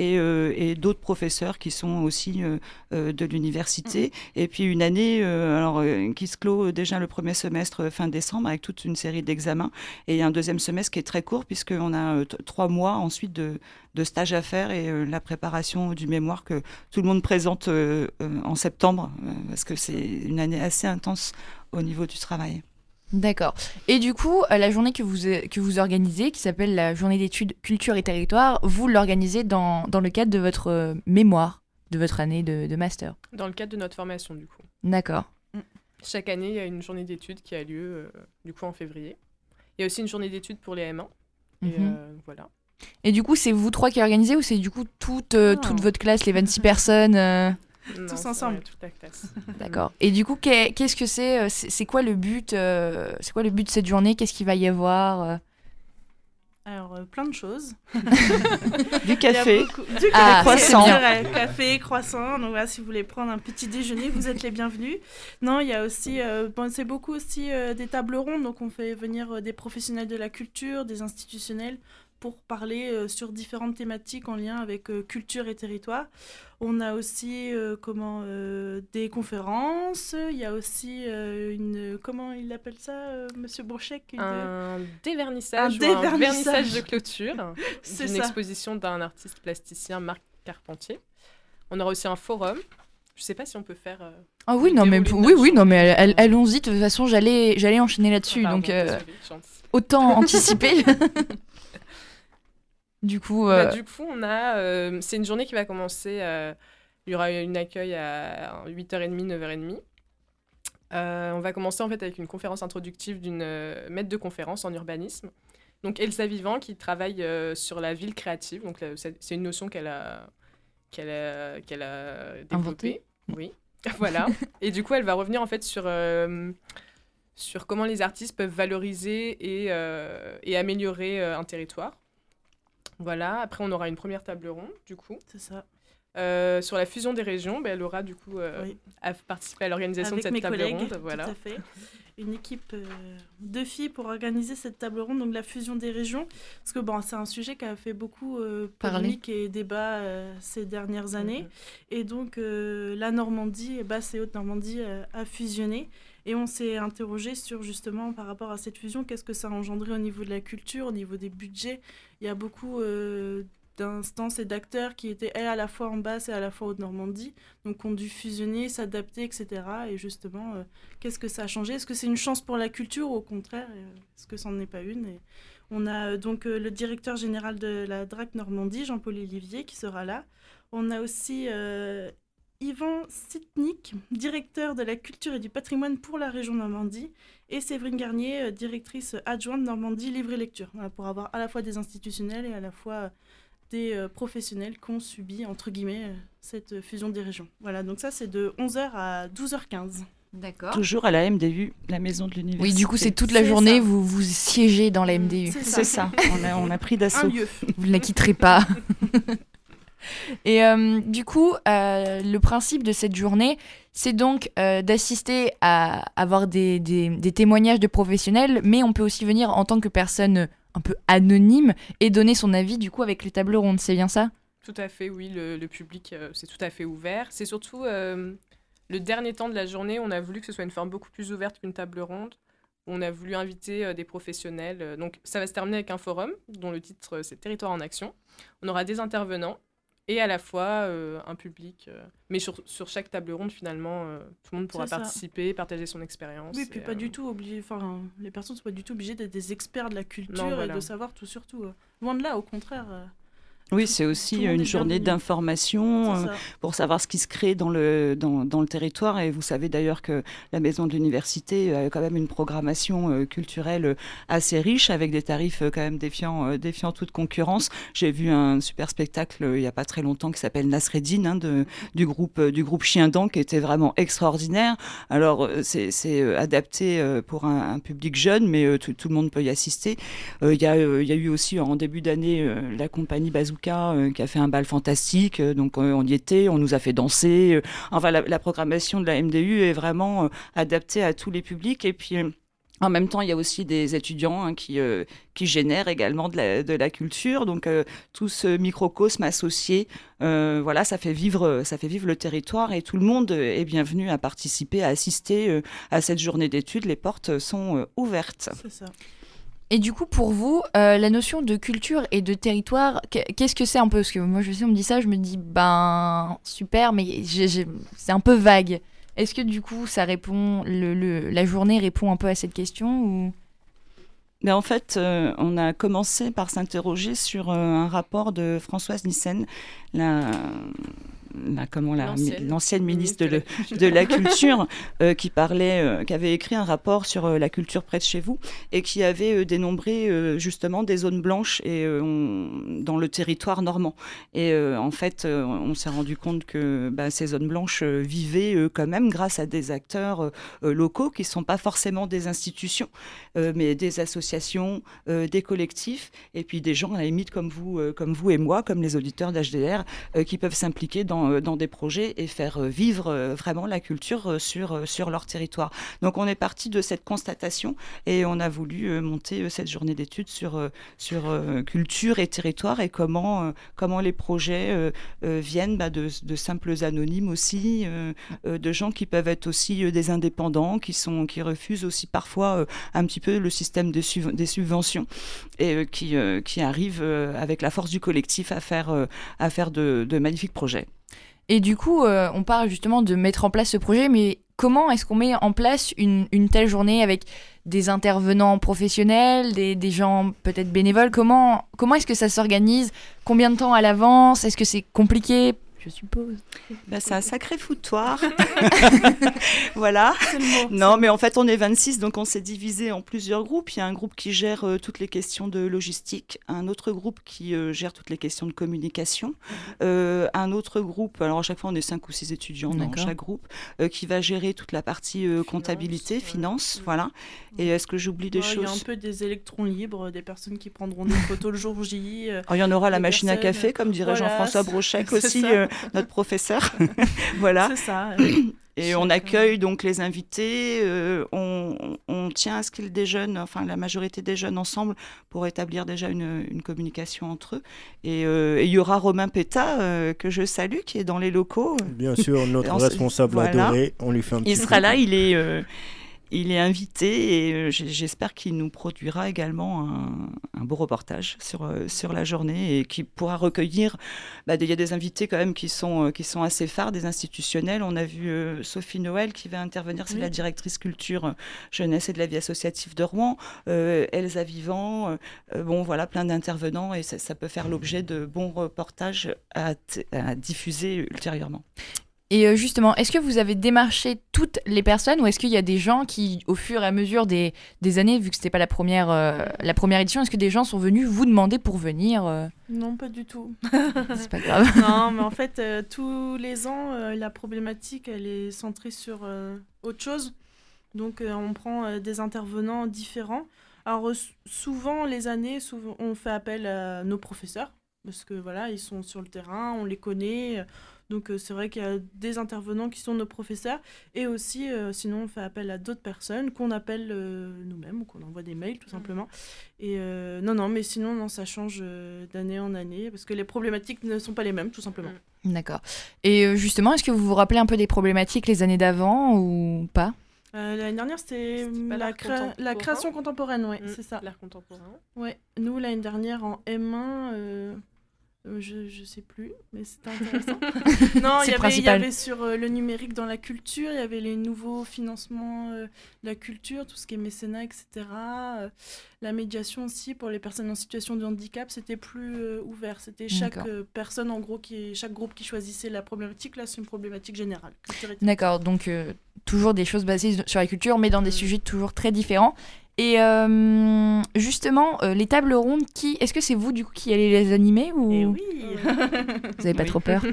et d'autres professeurs qui sont aussi de l'université. Et puis une année qui se clôt déjà le premier semestre fin décembre avec toute une série d'examens, et un deuxième semestre qui est très court puisqu'on a 3 mois ensuite de stage à faire, et la préparation du mémoire que tout le monde présente en septembre, parce que c'est une année assez intense au niveau du travail. D'accord. Et du coup, la journée que vous organisez, qui s'appelle la journée d'études culture et territoire, vous l'organisez dans le cadre de votre mémoire, de votre année de master ? Dans le cadre de notre formation, du coup. D'accord. Chaque année, il y a une journée d'études qui a lieu, du coup, en février. Il y a aussi une journée d'études pour les M1. Et voilà. Et du coup, c'est vous 3 qui organisez, ou c'est du coup toute votre classe, les 26 personnes Tous ensemble. Toute la classe. D'accord. Et du coup, qu'est-ce que c'est quoi le but c'est quoi le but de cette journée ? Qu'est-ce qu'il va y avoir Alors, plein de choses. Du café, des croissants. Café, croissant. Donc voilà, si vous voulez prendre un petit déjeuner, vous êtes les bienvenus. Non, il y a aussi, c'est beaucoup aussi des tables rondes. Donc on fait venir des professionnels de la culture, des institutionnels, pour parler sur différentes thématiques en lien avec culture et territoire. On a aussi des conférences. Il y a aussi comment il appelle ça, Monsieur Bourchek, un dévernissage de clôture. C'est une exposition d'un artiste plasticien, Marc Carpentier. On aura aussi un forum. Je ne sais pas si on peut faire. Ah oui, non, mais allons-y. De toute façon, j'allais enchaîner là-dessus, donc autant anticiper. Du coup, on a. C'est une journée qui va commencer. Il y aura un accueil à 8h30, 9h30. On va commencer en fait avec une conférence introductive d'une maître de conférence en urbanisme. Donc Elsa Vivant, qui travaille sur la ville créative. Donc c'est une notion qu'elle a développée. Oui, voilà. Et du coup, elle va revenir en fait sur comment les artistes peuvent valoriser et améliorer un territoire. Voilà, après on aura une première table ronde, du coup. C'est ça. Sur la fusion des régions, Laura, du coup, a participé à l'organisation de cette table ronde. Voilà. Tout à fait. Une équipe de filles pour organiser cette table ronde, donc la fusion des régions. Parce que c'est un sujet qui a fait beaucoup polémique et débat ces dernières années. Et donc, la Normandie, Basse et Haute-Normandie, a fusionné. Et on s'est interrogé sur, justement, par rapport à cette fusion, qu'est-ce que ça a engendré au niveau de la culture, au niveau des budgets. Il y a beaucoup d'instances et d'acteurs qui étaient à la fois en Basse et à la fois Haute-Normandie, donc ont dû fusionner, s'adapter, etc. Et justement, qu'est-ce que ça a changé ? Est-ce que c'est une chance pour la culture ou au contraire, est-ce que ça n'en est pas une ? Et on a donc le directeur général de la DRAC Normandie, Jean-Paul Olivier, qui sera là. On a aussi Yvan Sitnik, directeur de la culture et du patrimoine pour la région Normandie, et Séverine Garnier, directrice adjointe Normandie Livre et Lecture, pour avoir à la fois des institutionnels et à la fois des professionnels qui ont subi, entre guillemets, cette fusion des régions. Voilà, donc ça, c'est de 11h à 12h15. D'accord. Toujours à la MDU, la maison de l'université. Oui, du coup, c'est toute la journée, vous siégez dans la MDU. C'est ça. On a pris d'assaut. Un lieu. Vous ne la quitterez pas. Et du coup, le principe de cette journée, c'est donc d'assister à avoir des témoignages de professionnels, mais on peut aussi venir en tant que personne un peu anonyme et donner son avis du coup avec les tables rondes, c'est bien ça ? Tout à fait, oui, le public, c'est tout à fait ouvert. C'est surtout le dernier temps de la journée, on a voulu que ce soit une forme beaucoup plus ouverte qu'une table ronde. On a voulu inviter des professionnels. Donc ça va se terminer avec un forum dont le titre c'est Territoire en action. On aura des intervenants et à la fois un public. Mais sur chaque table ronde, finalement, tout le monde pourra participer, partager son expérience. Oui, puis pas du tout obligé. Enfin, les personnes ne sont pas du tout obligées d'être des experts de la culture et de savoir tout sur tout. Loin de là, au contraire. Oui, c'est aussi une journée d'information pour savoir ce qui se crée dans le territoire. Et vous savez d'ailleurs que la maison de l'université a quand même une programmation culturelle assez riche avec des tarifs quand même défiant toute concurrence. J'ai vu un super spectacle il n'y a pas très longtemps qui s'appelle Nasreddin du groupe Chien Dent qui était vraiment extraordinaire. Alors c'est adapté pour un public jeune, mais tout le monde peut y assister. Il y a eu aussi en début d'année la compagnie Bazooka qui a fait un bal fantastique, donc on y était, on nous a fait danser. Enfin, la programmation de la MDU est vraiment adaptée à tous les publics. Et puis, en même temps, il y a aussi des étudiants qui génèrent également de la culture. Donc, tout ce microcosme associé, ça fait vivre le territoire et tout le monde est bienvenu à participer, à assister à cette journée d'études. Les portes sont ouvertes. C'est ça. Et du coup, pour vous, la notion de culture et de territoire, qu'est-ce que c'est un peu ? Parce que moi, on me dit ça, je me dis, super, mais c'est un peu vague. Est-ce que du coup, ça répond, la journée répond un peu à cette question ou... Mais en fait, on a commencé par s'interroger sur un rapport de Françoise Nyssen, l'ancienne ministre de la Culture, qui avait écrit un rapport sur la culture près de chez vous et qui avait dénombré justement des zones blanches dans le territoire normand. Et en fait, on s'est rendu compte que ces zones blanches vivaient quand même grâce à des acteurs locaux qui ne sont pas forcément des institutions, mais des associations, des collectifs, et puis des gens à la limite comme vous et moi, comme les auditeurs d'HDR, qui peuvent s'impliquer dans des projets et faire vivre vraiment la culture sur leur territoire. Donc on est parti de cette constatation et on a voulu monter cette journée d'études sur culture et territoire et comment les projets viennent de simples anonymes aussi, de gens qui peuvent être aussi des indépendants, qui refusent aussi parfois un petit peu le système des subventions et qui arrivent avec la force du collectif à faire de magnifiques projets. Et du coup, on parle justement de mettre en place ce projet, mais comment est-ce qu'on met en place une telle journée avec des intervenants professionnels, des gens peut-être bénévoles ? Comment est-ce que ça s'organise ? Combien de temps à l'avance ? Est-ce que c'est compliqué ? Je suppose. C'est un sacré foutoir. Voilà. Non, mais en fait, on est 26, donc on s'est divisé en plusieurs groupes. Il y a un groupe qui gère toutes les questions de logistique, un autre groupe qui gère toutes les questions de communication, un autre groupe, alors à chaque fois on est 5 ou 6 étudiants dans chaque groupe, qui va gérer toute la partie comptabilité, finance, voilà. Et est-ce que j'oublie des choses ? Il y a un peu des électrons libres, des personnes qui prendront des photos le jour J. Il y en aura la machine à café, comme dirait Jean-François Brochek aussi. notre professeur. Voilà. C'est ça. Et on accueille donc les invités, on tient à ce qu'ils déjeunent, enfin la majorité déjeunent ensemble pour établir déjà une communication entre eux. Et il y aura Romain Pétat, que je salue, qui est dans les locaux. Bien sûr, notre responsable adoré, on lui fait un petit Il sera là, il est invité et j'espère qu'il nous produira également un beau reportage sur la journée et qui pourra recueillir. Il y a des invités quand même qui sont assez phares, des institutionnels. On a vu Sophie Noël qui va intervenir, c'est la directrice culture, jeunesse et de la vie associative de Rouen. Elsa Vivant, voilà, plein d'intervenants et ça peut faire l'objet de bons reportages à diffuser ultérieurement. Et justement, est-ce que vous avez démarché toutes les personnes ou est-ce qu'il y a des gens qui, au fur et à mesure des années, vu que c'était pas la première édition, est-ce que des gens sont venus vous demander pour venir Non, pas du tout. C'est pas grave. Non, mais en fait, tous les ans, la problématique, elle est centrée sur autre chose. Donc, on prend des intervenants différents. Alors, souvent, on fait appel à nos professeurs parce que voilà, ils sont sur le terrain, on les connaît. Donc c'est vrai qu'il y a des intervenants qui sont nos professeurs et aussi sinon on fait appel à d'autres personnes qu'on appelle nous-mêmes ou qu'on envoie des mails tout simplement. Et mais sinon ça change d'année en année parce que les problématiques ne sont pas les mêmes tout simplement. D'accord. Et justement, est-ce que vous vous rappelez un peu des problématiques les années d'avant ou pas? L'année dernière, c'était la création contemporaine, ouais, c'est ça. L'art contemporain. Ouais, nous l'année dernière en M1. Je sais plus, mais c'était intéressant. Non, il y avait sur le numérique dans la culture, il y avait les nouveaux financements de la culture, tout ce qui est mécénat, etc. La médiation aussi pour les personnes en situation de handicap, c'était plus ouvert. C'était chaque personne, en gros, chaque groupe qui choisissait la problématique. Là, c'est une problématique générale. D'accord, donc toujours des choses basées sur la culture, mais dans des sujets toujours très différents. Et justement, les tables rondes, est-ce que c'est vous du coup qui allez les animer ou... Eh oui. Vous avez pas trop peur?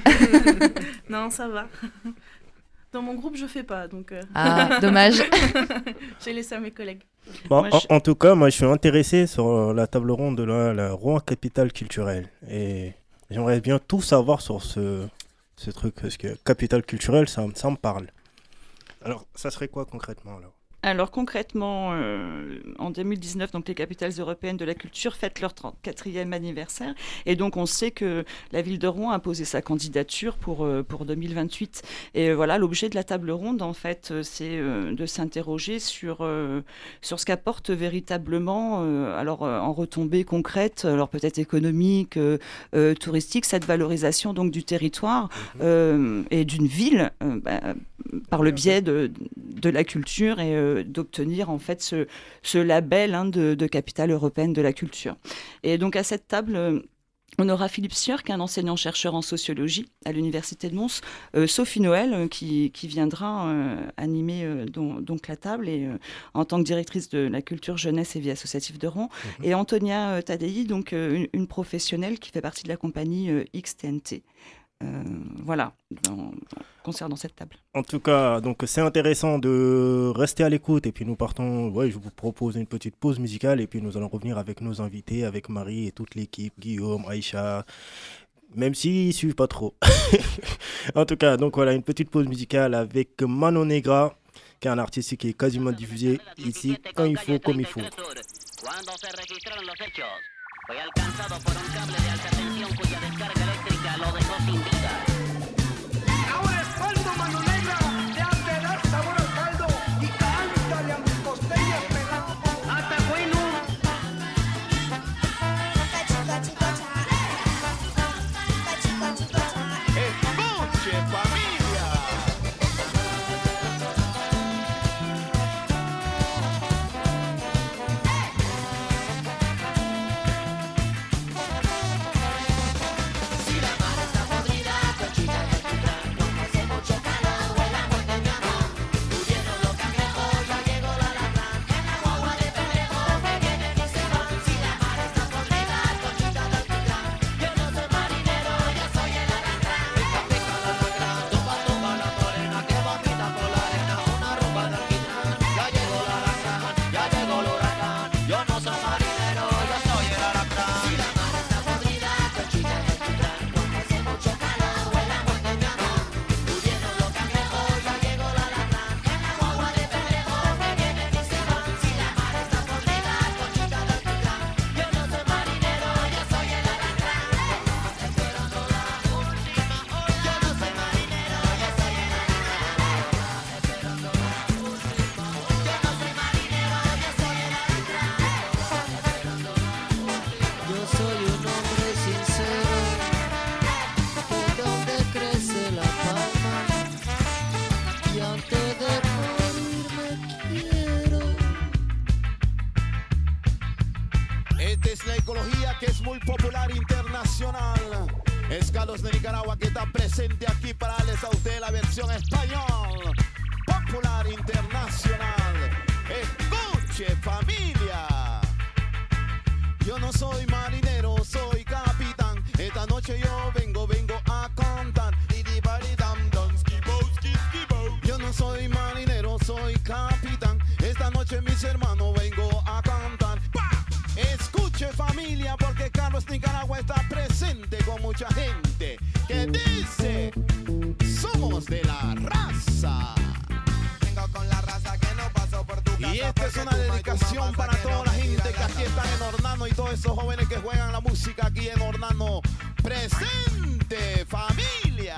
Non, ça va. Dans mon groupe, je fais pas, donc... Ah, dommage. J'ai laissé à mes collègues. Bon, en tout cas, moi je suis intéressé sur la table ronde de la Rouen Capitale Culturelle. Et j'aimerais bien tout savoir sur ce truc, parce que Capitale Culturelle, ça me parle. Alors, ça serait quoi concrètement alors? Alors concrètement, en 2019, donc les capitales européennes de la culture fêtent leur 34e anniversaire. Et donc on sait que la ville de Rouen a posé sa candidature pour 2028. Et voilà, l'objet de la table ronde, en fait, c'est de s'interroger sur ce qu'apporte véritablement, en retombées concrètes, alors peut-être économiques, touristiques, cette valorisation donc du territoire et d'une ville par le biais de la culture et d'obtenir en fait ce label de capitale européenne de la culture. Et donc à cette table, on aura Philippe Sieur, qui est un enseignant-chercheur en sociologie à l'Université de Mons, Sophie Noël, qui viendra animer donc la table et, en tant que directrice de la culture, jeunesse et vie associative de Rouen, et Antonia Tadei, donc une professionnelle qui fait partie de la compagnie XTNT. Voilà, concernant cette table. En tout cas, donc c'est intéressant de rester à l'écoute et puis nous partons, je vous propose une petite pause musicale et puis nous allons revenir avec nos invités, avec Marie et toute l'équipe, Guillaume, Aïcha, même s'ils ne suivent pas trop. En tout cas, donc voilà, une petite pause musicale avec Mano Negra, qui est un artiste qui est quasiment diffusé ici quand il faut, comme il faut. Fue alcanzado por un cable de alta tensión cuya descarga eléctrica lo dejó sin vida. Ahora es caldo, Mano Negra, ya te das sabor al caldo y cántale a mis costeños pelados. ¡Hasta bueno! ¡Escuche, familia! Si la mar está podrida, Esta es la ecología que es muy popular internacional. Es Carlos de Nicaragua que está presente aquí para darles a usted la versión español. Popular internacional. Escuche, familia. Yo no soy marinero, soy capitán. Esta noche yo vengo a cantar. Yo no soy marinero, soy capitán. Esta noche mis hermanos vengo a cantar. Escuche, familia, porque Carlos Nicaragua está presente con mucha gente que dice: somos de la raza. Vengo con la raza que no pasó por tu casa. Y esta es una dedicación para toda la gente que aquí están en Hornano y todos esos jóvenes que juegan la música aquí en Hornano. Presente, familia.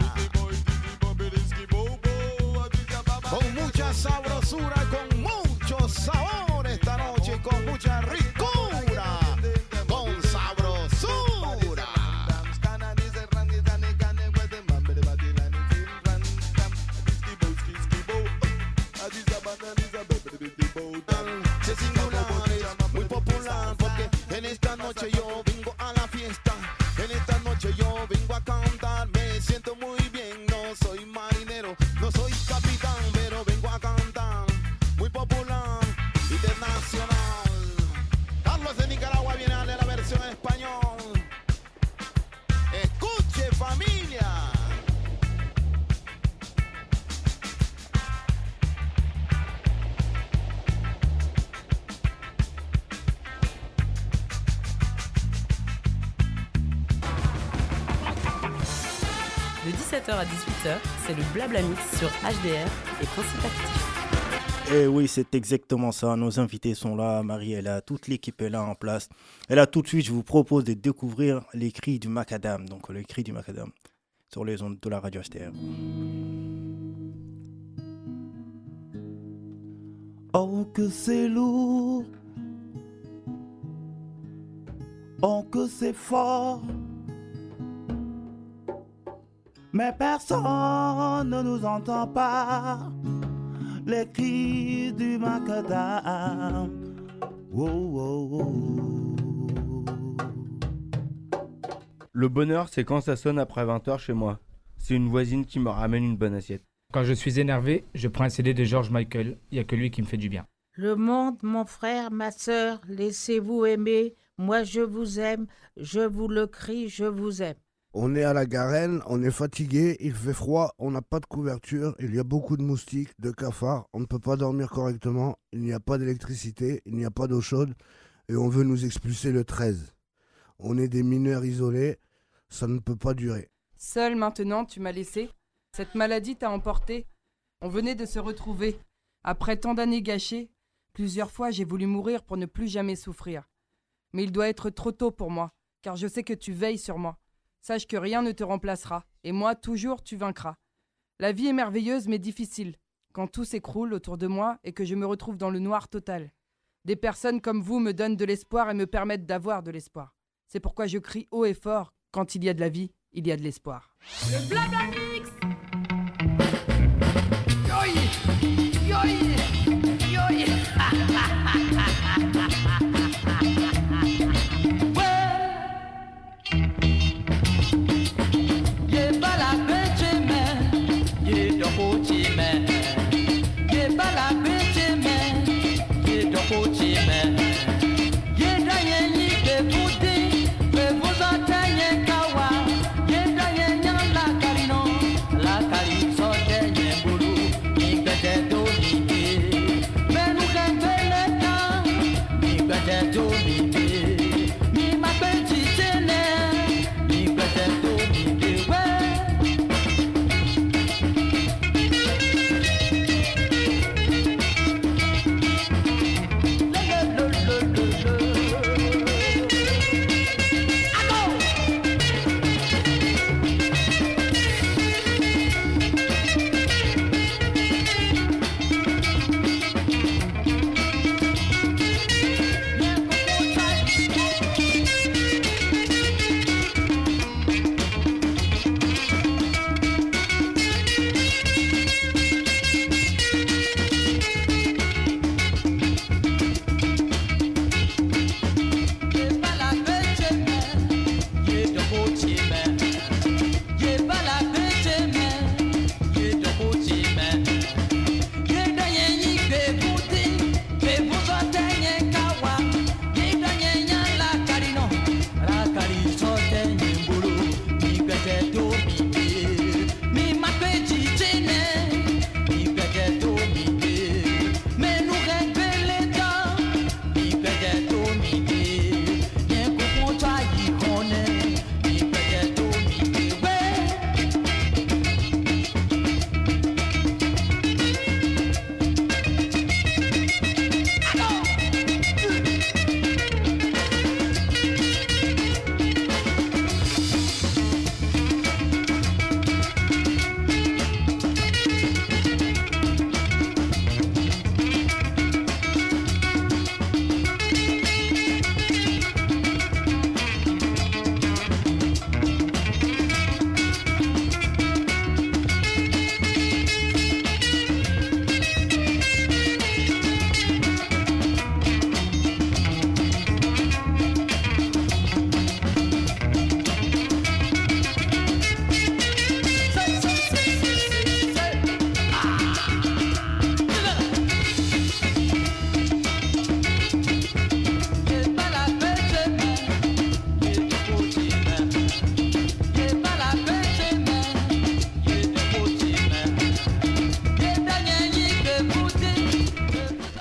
Con mucha sabrosura, con mucho sabor esta noche, con mucha ricura, con sabrosura. Se singulares, muy popular, porque en esta noche yo vengo a la fiesta. En esta noche yo vengo a cantar, me siento muy bien, no soy marinero, no soy capitán, pero vengo a cantar, muy popular, internacional. Carlos de Nicaragua viene a darle la versión en español. Escuche, familia. De 17h à 18h, c'est le Blabla Mix sur HDR et Principe Actif. Et oui, c'est exactement ça. Nos invités sont là. Marie est là. Toute l'équipe est là en place. Et là, tout de suite, je vous propose de découvrir les cris du macadam. Donc, les cris du macadam sur les ondes de la radio HDR. Oh, que c'est lourd. Oh, que c'est fort. Mais personne ne nous entend pas. Les cris du macadam. Oh, oh, oh. Le bonheur, c'est quand ça sonne après 20h chez moi. C'est une voisine qui me ramène une bonne assiette. Quand je suis énervé, je prends un CD de George Michael. Il n'y a que lui qui me fait du bien. Le monde, mon frère, ma sœur, laissez-vous aimer. Moi, je vous aime. Je vous le crie, je vous aime. On est à la Garenne, on est fatigué, il fait froid, on n'a pas de couverture, il y a beaucoup de moustiques, de cafards, on ne peut pas dormir correctement, il n'y a pas d'électricité, il n'y a pas d'eau chaude et on veut nous expulser le 13. On est des mineurs isolés, ça ne peut pas durer. Seul maintenant, tu m'as laissé. Cette maladie t'a emporté. On venait de se retrouver. Après tant d'années gâchées, plusieurs fois j'ai voulu mourir pour ne plus jamais souffrir. Mais il doit être trop tôt pour moi, car je sais que tu veilles sur moi. Sache que rien ne te remplacera, et moi, toujours, tu vaincras. La vie est merveilleuse, mais difficile, quand tout s'écroule autour de moi et que je me retrouve dans le noir total. Des personnes comme vous me donnent de l'espoir et me permettent d'avoir de l'espoir. C'est pourquoi je crie haut et fort, quand il y a de la vie, il y a de l'espoir. Le Blabla Mix. Yoï, yoï, yoï.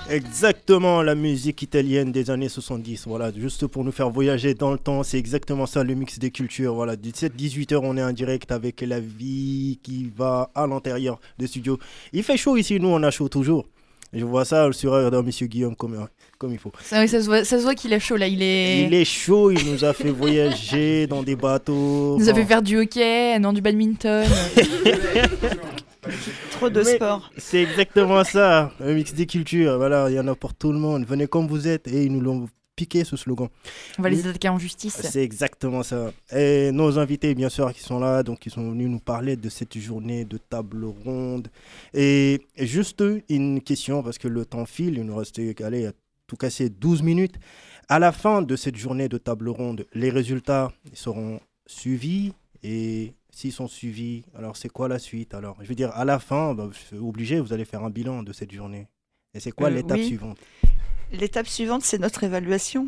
Exactement, la musique italienne des années 70, voilà, juste pour nous faire voyager dans le temps, c'est exactement ça le mix des cultures, voilà, 17-18h on est en direct avec la vie qui va à l'intérieur des studios. Il fait chaud ici, nous on a chaud toujours. Je vois ça sur dans Monsieur Guillaume comme il faut. Ça se voit qu'il est chaud là, il est chaud, il nous a fait voyager dans des bateaux. Il nous a fait faire du hockey, non du badminton. Trop de sport. C'est exactement ça, un mix des cultures. Voilà, il y en a pour tout le monde. Venez comme vous êtes et ils nous l'ont piqué ce slogan. On va les attaquer en justice. C'est exactement ça. Et nos invités, bien sûr, qui sont là, donc ils sont venus nous parler de cette journée de table ronde. Et juste une question, parce que le temps file, il nous reste à tout casser 12 minutes. À la fin de cette journée de table ronde, les résultats seront suivis et s'ils sont suivis, alors c'est quoi la suite? Alors, je veux dire, à la fin, obligé, vous allez faire un bilan de cette journée. Et c'est quoi l'étape suivante? L'étape suivante, c'est notre évaluation.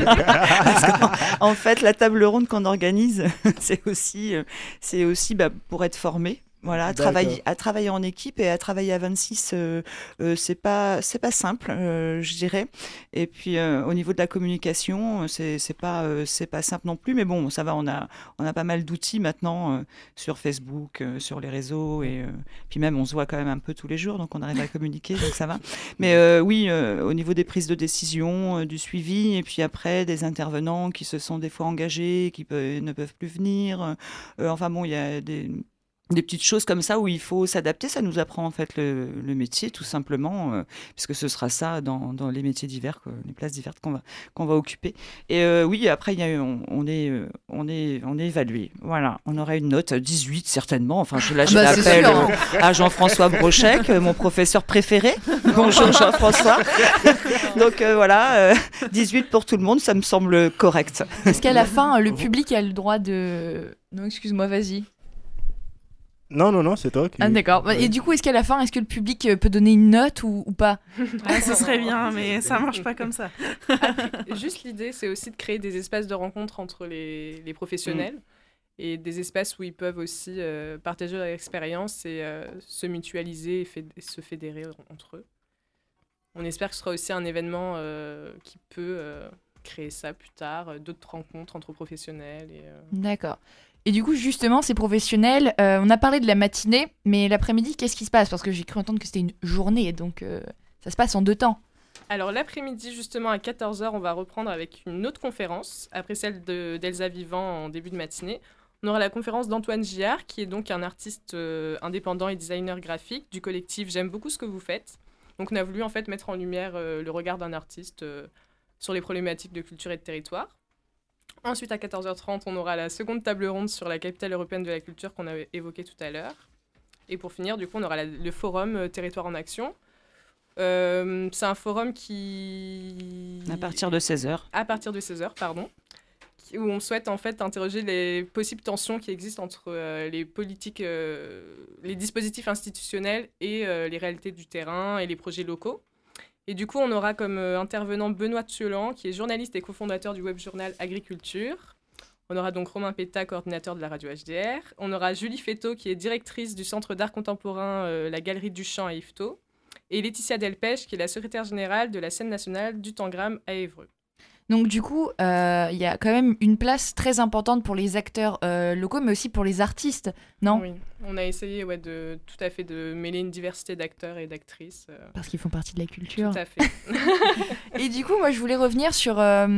En fait, la table ronde qu'on organise, c'est aussi pour être formé. Voilà, à travailler en équipe et à travailler à 26, c'est pas simple, je dirais. Et puis au niveau de la communication, c'est pas simple non plus. Mais bon, ça va, on a pas mal d'outils maintenant sur Facebook, sur les réseaux et puis même on se voit quand même un peu tous les jours, donc on arrive à communiquer, donc ça va. Mais oui, au niveau des prises de décision, du suivi et puis après des intervenants qui se sont des fois engagés, qui ne peuvent plus venir. Enfin bon, il y a des petites choses comme ça où il faut s'adapter, ça nous apprend en fait le métier tout simplement, puisque ce sera ça dans les métiers divers, les places diverses qu'on va occuper. Et oui, après on est évalué. Voilà, on aura une note 18 certainement. Enfin, je l'appelle à Jean-François Brochec, mon professeur préféré. Bonjour Jean-François. Donc voilà, 18 pour tout le monde, ça me semble correct. Est-ce qu'à la fin, le public a le droit de... Non, excuse-moi, vas-y. Non, c'est toi qui... Ah d'accord. Ouais. Et du coup, est-ce qu'à la fin, est-ce que le public peut donner une note ou pas? Ce serait bien, mais ça marche pas comme ça. Après, juste l'idée, c'est aussi de créer des espaces de rencontre entre les professionnels et des espaces où ils peuvent aussi partager leur expérience et se mutualiser et se fédérer entre eux. On espère que ce sera aussi un événement qui peut créer ça plus tard, d'autres rencontres entre professionnels. D'accord. Et du coup, justement, ces professionnels, on a parlé de la matinée, mais l'après-midi, qu'est-ce qui se passe? Parce que j'ai cru entendre que c'était une journée, donc ça se passe en 2 temps. Alors l'après-midi, justement, à 14h, on va reprendre avec une autre conférence, après celle d'Elsa Vivant en début de matinée. On aura la conférence d'Antoine Gillard, qui est donc un artiste indépendant et designer graphique du collectif J'aime beaucoup ce que vous faites. Donc on a voulu en fait mettre en lumière le regard d'un artiste sur les problématiques de culture et de territoire. Ensuite, à 14h30, on aura la seconde table ronde sur la capitale européenne de la culture qu'on avait évoquée tout à l'heure. Et pour finir, du coup, on aura le forum Territoire en Action. C'est un forum qui... À partir de 16h. À partir de 16h, pardon. Où on souhaite en fait interroger les possibles tensions qui existent entre les politiques, les dispositifs institutionnels et les réalités du terrain et les projets locaux. Et du coup, on aura comme intervenant Benoît Thiolan, qui est journaliste et cofondateur du web journal Agriculture. On aura donc Romain Péta, coordinateur de la radio HDR. On aura Julie Féteau, qui est directrice du Centre d'art contemporain La Galerie du Champ à Yvetot. Et Laetitia Delpech, qui est la secrétaire générale de la scène nationale du Tangram à Évreux. Donc du coup, il y a quand même une place très importante pour les acteurs locaux, mais aussi pour les artistes, non? Oui, on a essayé tout à fait de mêler une diversité d'acteurs et d'actrices. Parce qu'ils font partie de la culture. Tout à fait. Et du coup, moi, je voulais revenir sur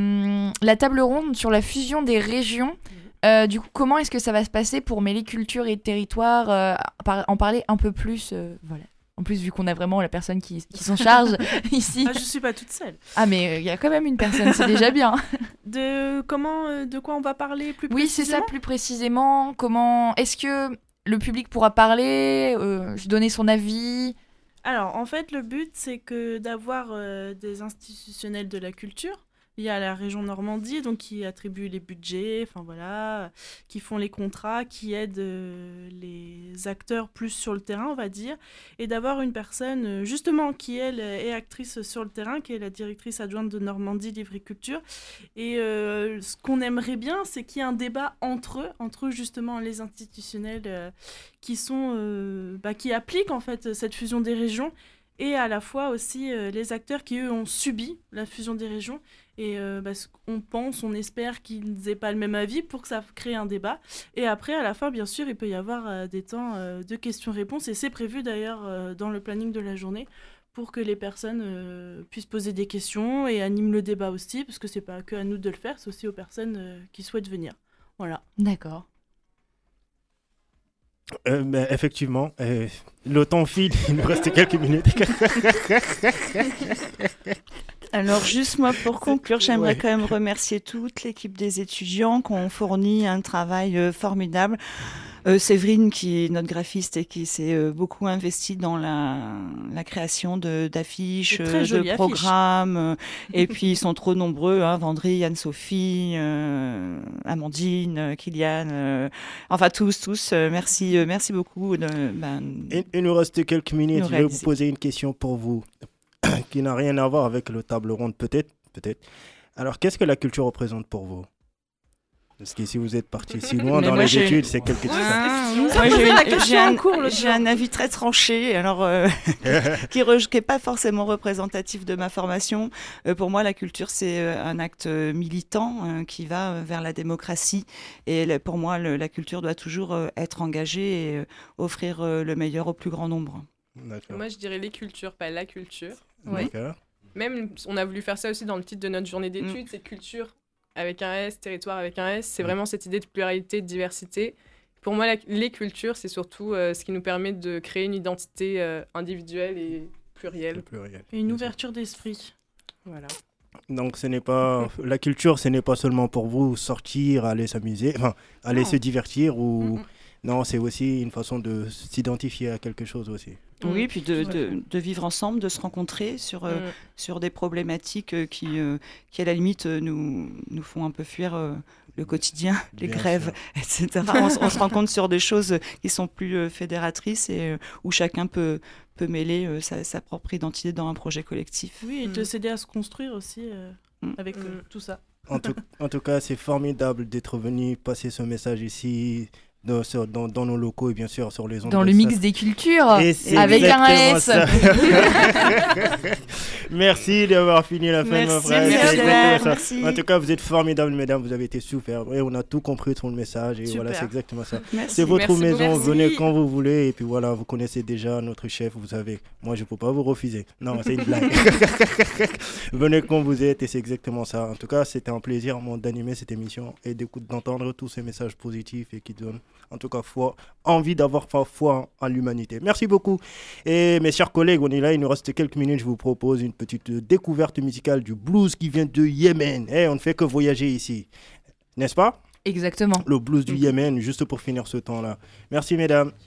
la table ronde, sur la fusion des régions. Du coup, comment est-ce que ça va se passer pour mêler culture et territoire, en parler un peu plus, voilà. En plus, vu qu'on a vraiment la personne qui s'en charge ici. Ah, je suis pas toute seule. Ah, mais il y a quand même une personne, c'est déjà bien. De quoi on va parler plus précisément? Oui, c'est ça, plus précisément. Comment est-ce que le public pourra parler, donner son avis? Alors, en fait, le but, c'est que d'avoir des institutionnels de la culture. Il y a la région Normandie, donc qui attribue les budgets, enfin voilà, qui font les contrats, qui aident les acteurs plus sur le terrain, on va dire, et d'avoir une personne justement qui elle est actrice sur le terrain, qui est la directrice adjointe de Normandie Livriculture. Et ce qu'on aimerait bien, c'est qu'il y ait un débat entre eux justement les institutionnels qui appliquent en fait cette fusion des régions. et à la fois aussi les acteurs qui, eux, ont subi la fusion des régions. Et on espère qu'ils n'aient pas le même avis pour que ça crée un débat. Et après, à la fin, bien sûr, il peut y avoir des temps de questions-réponses. Et c'est prévu d'ailleurs dans le planning de la journée pour que les personnes puissent poser des questions et animent le débat aussi, parce que c'est pas que à nous de le faire, c'est aussi aux personnes qui souhaitent venir. Voilà. D'accord. Effectivement, le temps file, il nous reste quelques minutes. Alors juste moi pour conclure, j'aimerais quand même remercier toute l'équipe des étudiants qui ont fourni un travail formidable. Séverine, qui est notre graphiste et qui s'est beaucoup investie dans la création d'affiches, de programmes. Et puis ils sont trop nombreux, hein, Vendry, Anne-Sophie, Amandine, Kylian, enfin tous. Merci beaucoup. Il nous reste quelques minutes. Je vais vous poser une question pour vous qui n'a rien à voir avec le table ronde, peut-être. Alors, qu'est-ce que la culture représente pour vous? Parce que si vous êtes parti si loin dans les études, c'est quelque chose. J'ai un avis très tranché, alors qui n'est pas forcément représentatif de ma formation. Pour moi, la culture, c'est un acte militant qui va vers la démocratie. Et pour moi, la culture doit toujours être engagée et offrir le meilleur au plus grand nombre. Moi, je dirais les cultures, pas la culture. D'accord. Même, on a voulu faire ça aussi dans le titre de notre journée d'études, c'est culture avec un S, territoire avec un S. C'est vraiment cette idée de pluralité, de diversité. Pour moi, les cultures, c'est surtout ce qui nous permet de créer une identité individuelle et plurielle. Et une ouverture d'esprit. Voilà. Donc, la culture, ce n'est pas seulement pour vous sortir, aller s'amuser, aller se divertir ou... Non, c'est aussi une façon de s'identifier à quelque chose aussi. Oui, puis de vivre ensemble, de se rencontrer sur des problématiques qui, à la limite, nous font un peu fuir le quotidien, les grèves, etc. On se rend compte sur des choses qui sont plus fédératrices et où chacun peut mêler sa propre identité dans un projet collectif. Oui, et de s'aider à se construire aussi avec tout ça. En tout cas, c'est formidable d'être venu passer ce message ici. Dans nos locaux et bien sûr sur les ondes. Dans le mix des cultures, avec un S. Merci d'avoir fini la fin de ma phrase. Merci. En tout cas, vous êtes formidables, mesdames, vous avez été super. Et on a tout compris sur le message et voilà, c'est exactement ça. C'est votre maison, venez quand vous voulez et puis voilà, vous connaissez déjà notre chef, vous savez. Moi, je ne peux pas vous refuser. Non, c'est une blague. Venez quand vous êtes et c'est exactement ça. En tout cas, c'était un plaisir d'animer cette émission et d'entendre tous ces messages positifs et qui donnent en tout cas envie d'avoir foi en l'humanité. Merci beaucoup. Et mes chers collègues, on est là, il nous reste quelques minutes. Je vous propose une petite découverte musicale du blues qui vient de Yémen. On ne fait que voyager ici, n'est-ce pas? Exactement. Le blues du Yémen, juste pour finir ce temps-là. Merci mesdames.